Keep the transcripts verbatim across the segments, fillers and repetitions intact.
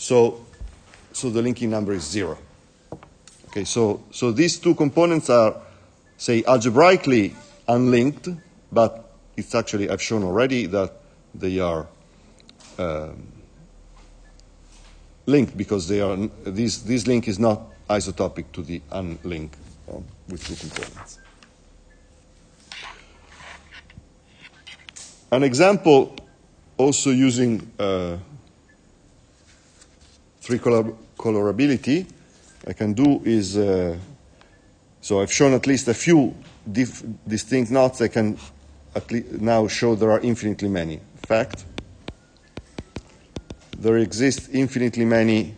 So, so the linking number is zero. Okay, so, so these two components are, say, algebraically unlinked, but it's actually, I've shown already that they are um, linked because they are, this, this link is not isotopic to the unlink um, with two components. An example also using uh, three color colorability I can do is, uh, so I've shown at least a few dif distinct knots. I can at least now show there are infinitely many. In fact, there exist infinitely many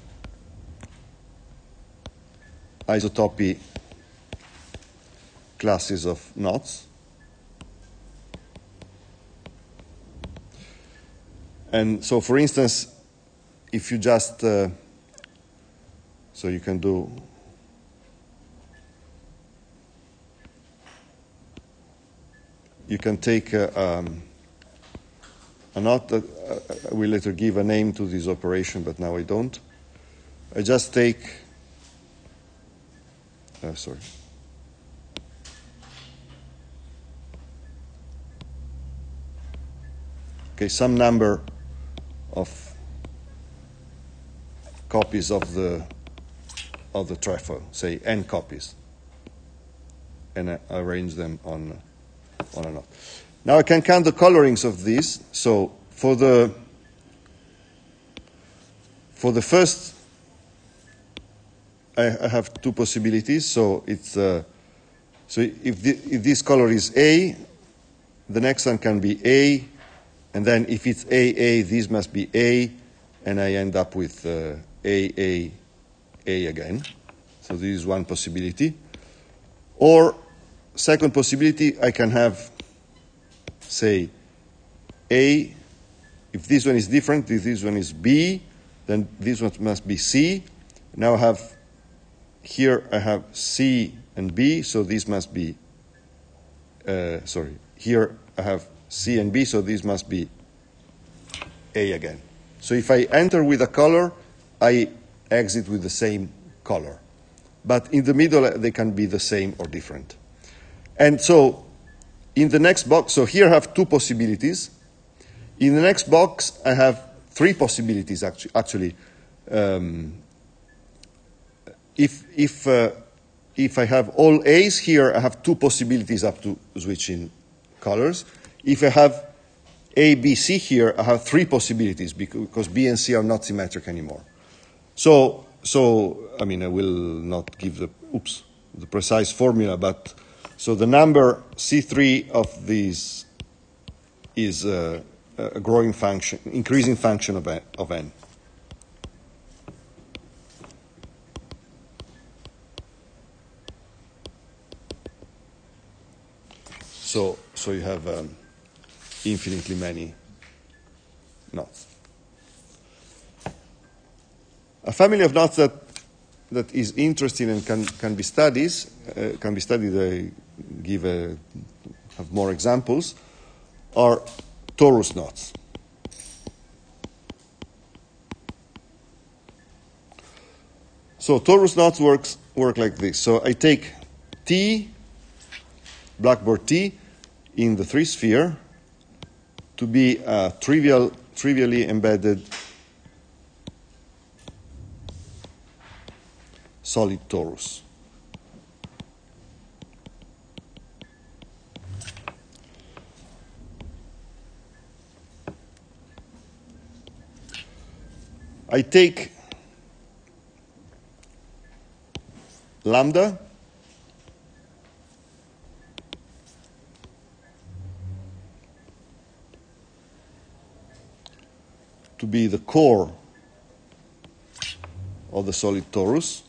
isotopy classes of knots. And so, for instance, if you just, uh, so you can do, you can take uh, um, a knot that uh, I will later give a name to this operation, but now I don't. I just take, uh, sorry. Okay, some number of copies of the of the trefoil, say n copies, and I arrange them on on a knot. Now I can count the colorings of these. So for the for the first, I, I have two possibilities. So it's uh, so if the, if this color is A, the next one can be A. And then if it's A A, this must be A, and I end up with uh, A A A again. So this is one possibility. Or second possibility, I can have, say, A. If this one is different, if this one is B, then this one must be C. Now I have, here I have C and B, so this must be, uh, sorry, here I have C and B, so this must be A again. So if I enter with a color, I exit with the same color. But in the middle, they can be the same or different. And so in the next box, so here I have two possibilities. In the next box, I have three possibilities, actually. actually. Um, if, if, uh, if I have all A's here, I have two possibilities up to switching colors. If I have A, B, C here, I have three possibilities because B and C are not symmetric anymore. So, so I mean, I will not give the, oops, the precise formula, but so the number C three of these is a, a growing function, increasing function of, of n. So, so you have um, infinitely many knots. A family of knots that that is interesting and can can be studied uh, can be studied. I give a, have more examples. Are torus knots. So torus knots works work like this. So I take T, blackboard T, in the three sphere to be a trivial, trivially embedded solid torus. I take lambda to be the core of the solid torus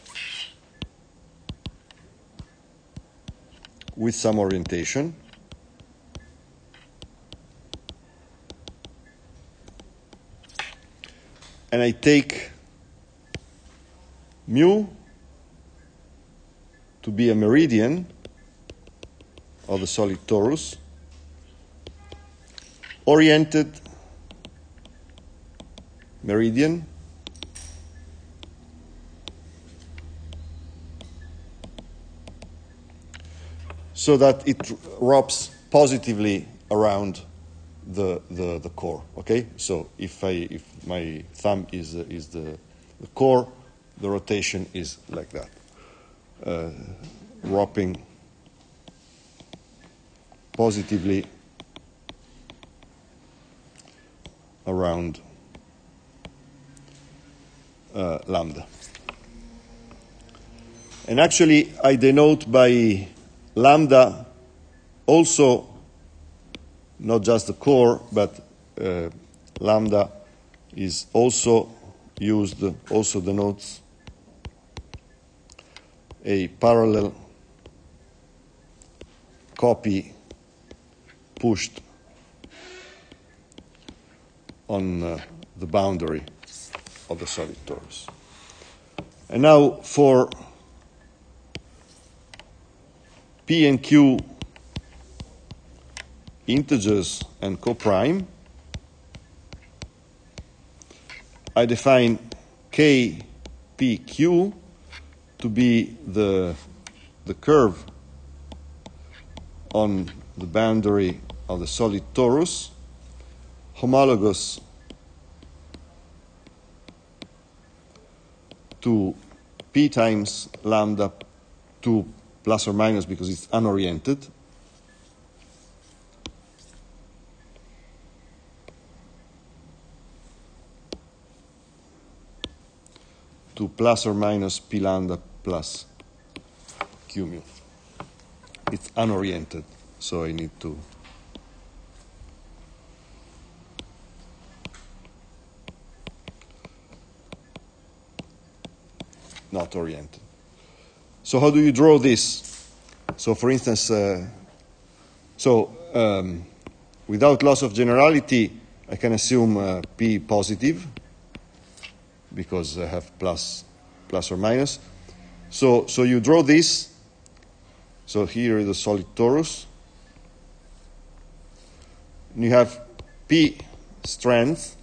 with some orientation. And I take mu to be a meridian of the solid torus oriented meridian so that it wraps positively around the, the, the core, okay? So if, I, if my thumb is, uh, is the, the core, the rotation is like that, uh, wrapping positively around uh, lambda. And actually, I denote by lambda also not just the core, but uh, lambda is also used, also denotes a parallel copy pushed on uh, the boundary of the solid torus. And now for P and Q integers and coprime, I define K P Q to be the, the curve on the boundary of the solid torus, homologous to P times lambda two plus or minus because it's unoriented, to plus or minus P lambda plus Q mu. It's unoriented, so I need to not oriented. So how do you draw this? So for instance, uh, so um, without loss of generality, I can assume uh, P positive because I have plus, plus or minus. So, so you draw this. So here is the solid torus. You have P strands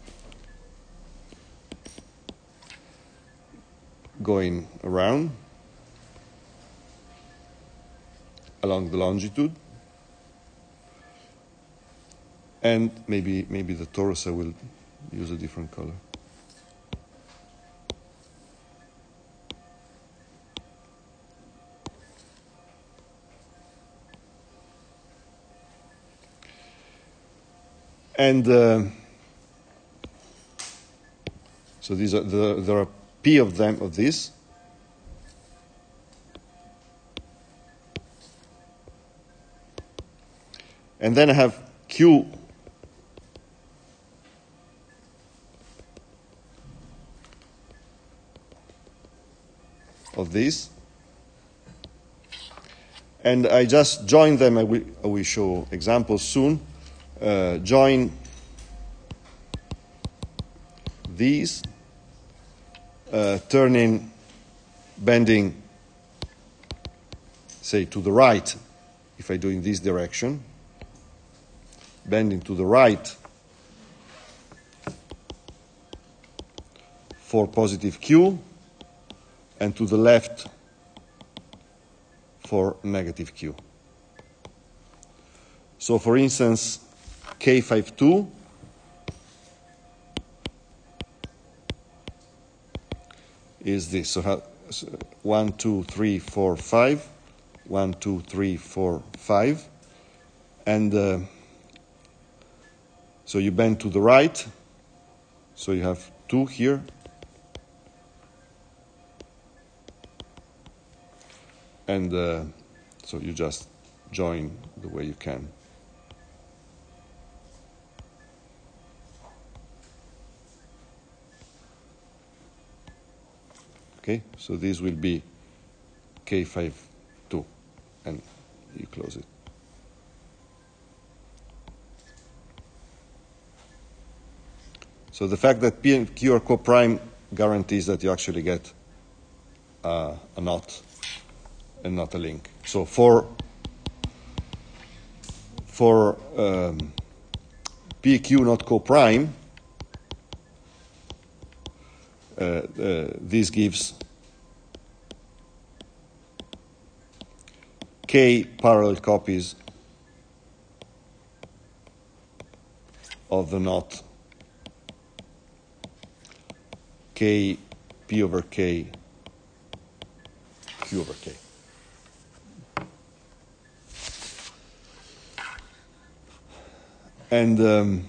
going around along the longitude, and maybe maybe the torus I will use a different color. And uh, so these are the, there are P of them of this. And then I have Q of this. And I just join them. I will, I will show examples soon. Uh, join these, uh, turning, bending, say, to the right, if I do in this direction, bending to the right for positive Q, and to the left for negative Q. So, for instance, K five two is this. So, one, two, three, four, five. One, two, three, four, five. And uh, so you bend to the right. So you have two here. And uh, so you just join the way you can. Okay, so this will be K five two, and you close it. So the fact that P and Q are coprime guarantees that you actually get uh, a knot and not a link. So for for um, P Q not coprime, uh, uh, this gives k parallel copies of the knot k p over k q over k. And um,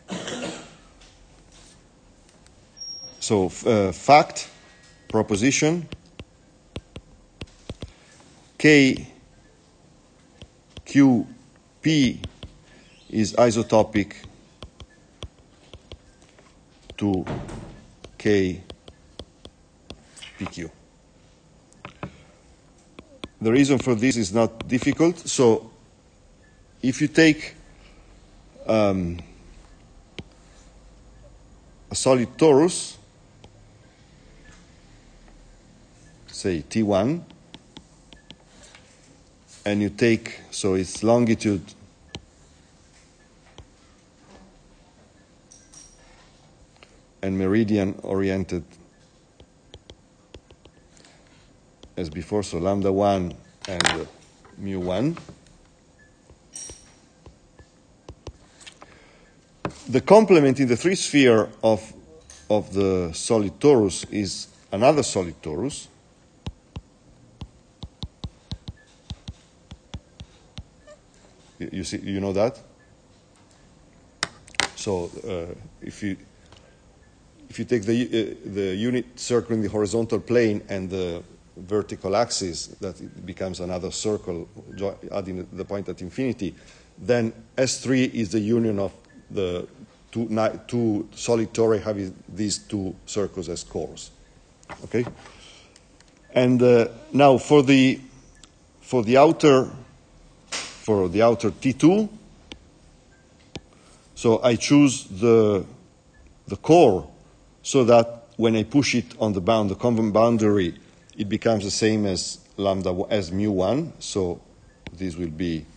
so uh, fact, proposition, K Q P is isotopic to K P Q. The reason for this is not difficult. So if you take um, a solid torus, say T one, and you take, so its longitude and meridian oriented as before, so lambda one and uh, mu one. The complement in the three sphere of, of the solid torus is another solid torus. You, you see, you know that? So uh, if you if you take the uh, the unit circling the horizontal plane and the vertical axis, that it becomes another circle, adding the point at infinity, then S three is the union of the two, two solid tori having these two circles as cores. Okay? And uh, now for the for the outer for the outer T two, so I choose the the core so that when I push it on the bound, the common boundary, it becomes the same as lambda as mu one. So this will be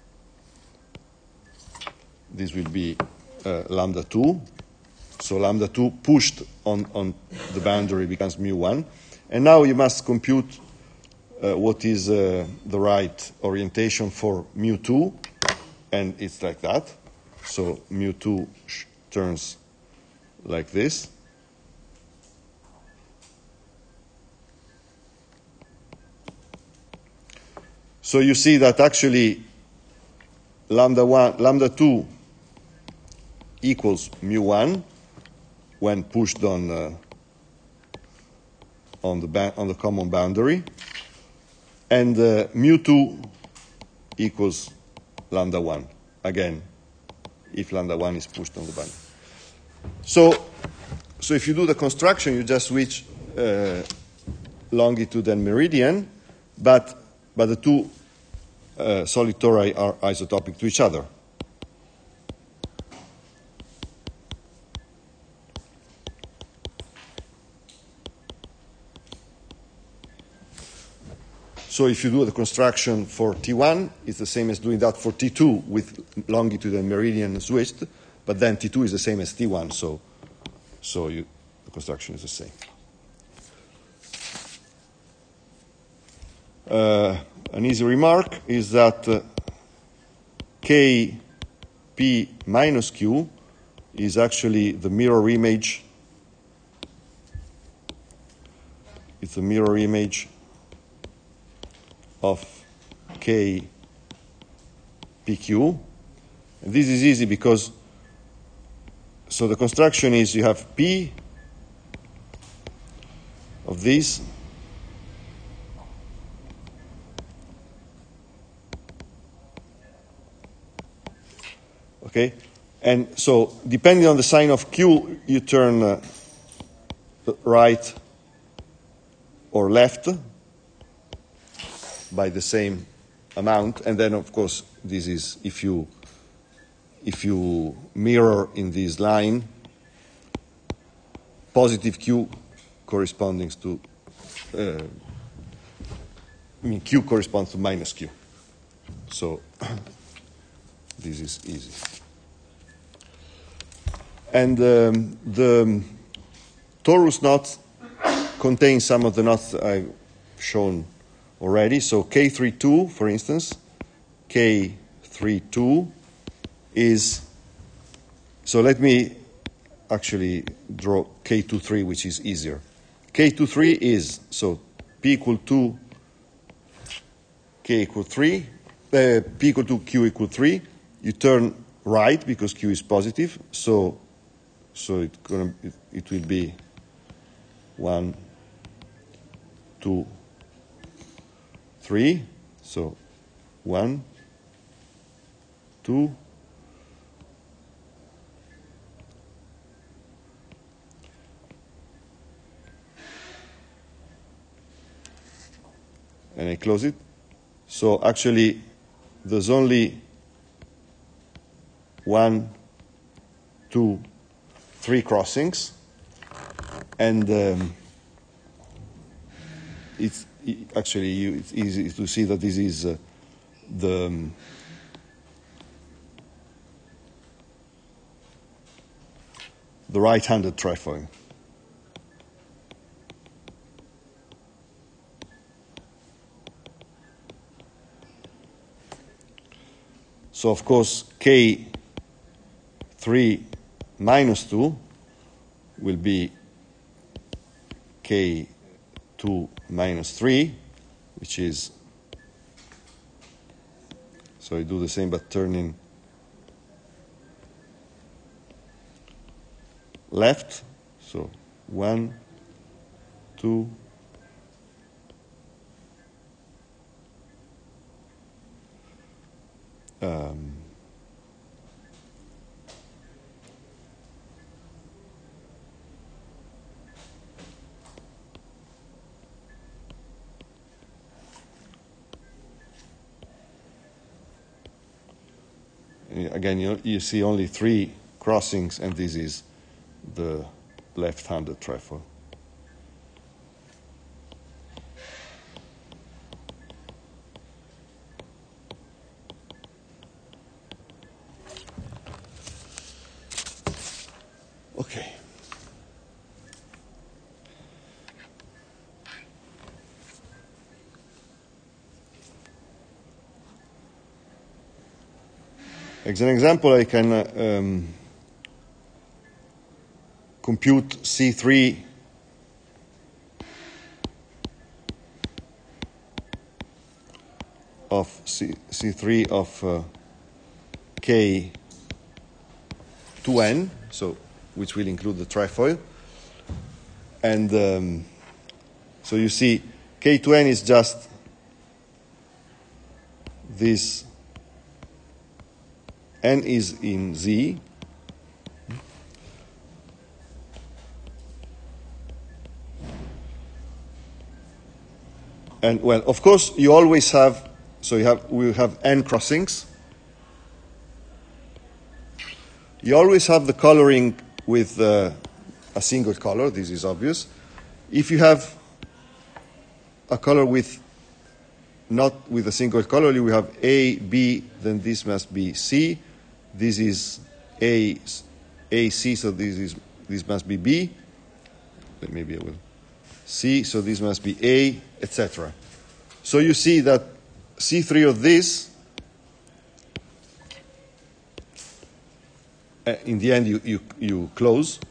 this will be uh, lambda two. So lambda two pushed on, on the boundary becomes mu one. And now you must compute uh, what is uh, the right orientation for mu two, and it's like that. So mu two sh- turns like this. So you see that actually lambda one, lambda two equals mu one when pushed on uh, on the ba- on the common boundary, and uh, mu two equals lambda one again if lambda one is pushed on the boundary. So, so if you do the construction, you just switch uh, longitude and meridian, but but the two Uh, solid tori are isotopic to each other. So if you do the construction for T one, it's the same as doing that for T two with longitude and meridian switched, but then T two is the same as T one, so so you, the construction is the same. Uh, An easy remark is that uh, K P minus Q is actually the mirror image. It's a mirror image of K P Q. And this is easy because, so the construction is you have P of this, okay? And so depending on the sign of Q, you turn uh, right or left by the same amount. And then, of course, this is if you if you mirror in this line, positive Q corresponding to, uh, I mean, Q corresponds to minus Q. So this is easy. And um, the torus knot contains some of the knots I've shown already. So K three two, for instance, K three two is, so let me actually draw K two three, which is easier. K two three is, so P equal to K equal three, uh, P equal to Q equal three. You turn right because Q is positive, so so it gonna it, it will be one, two, three. So one, two, and I close it. So actually, there's only one, two, three crossings, and um, it's actually you, it's easy to see that this is uh, the um, the right-handed trefoil. So of course, K three minus two will be K two minus three, which is, so I do the same but turning left. So one, two, um, again, you, you see only three crossings, and this is the left-handed trefoil. Okay. As an example, I can uh, um, compute C three of C, C3 of uh, K two N, so which will include the trefoil. And um, so you see K two N is just this, N is in Z. And well, of course, you always have, so you have, we have N crossings. You always have the coloring with uh, a single color. This is obvious. If you have a color with not with a single color, you have A, B, then this must be C. This is A, A, C, so this is this must be B. Maybe I will C, so this must be A, et cetera. So you see that C three of this, uh, in the end you, you, you close.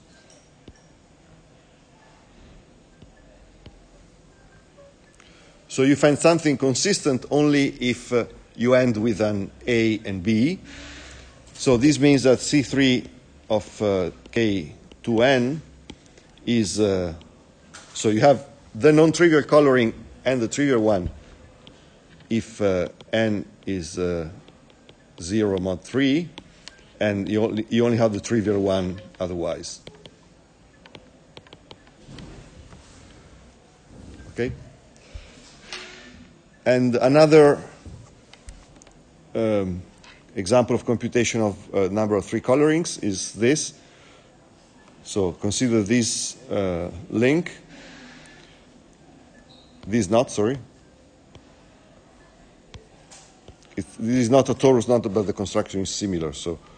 So you find something consistent only if uh, you end with an A and B. So this means that C three of uh, K two N is, uh, so you have the non-trivial coloring and the trivial one if uh, N is uh, zero mod three, and you only, you only have the trivial one otherwise. Okay? And another um, example of computation of uh, number of three colorings is this. So consider this uh, link, this knot, sorry. It, this is not a torus knot, but the construction is similar. So